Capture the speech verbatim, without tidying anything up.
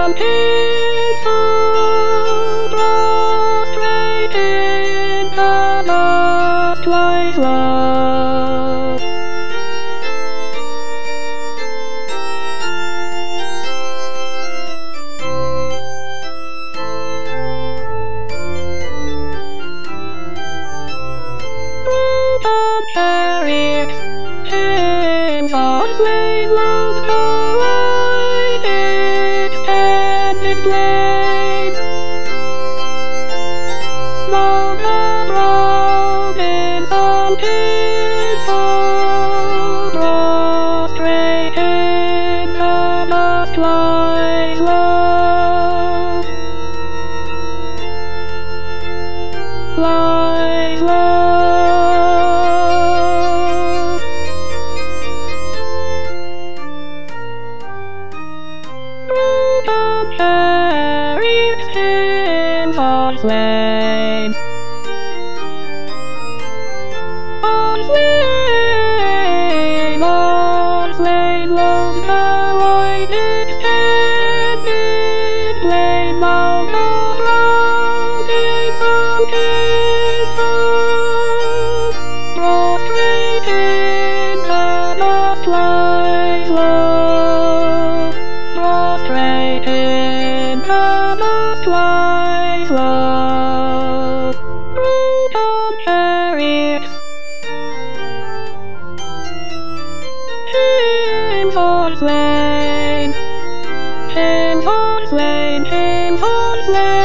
some people prostrated the lost wise love. Chariots, hands on slain love, collide, extended blade. Long and broken, some people prostrated the lost wise love. Wise love. Chariots, hands on slain, on slain, on slain, long the white extended blade, long the broken, some people prostrated the lost wise love, prostrated the lost wise love. Brutal chariots, hands on slain, hands on slain, hands on slain.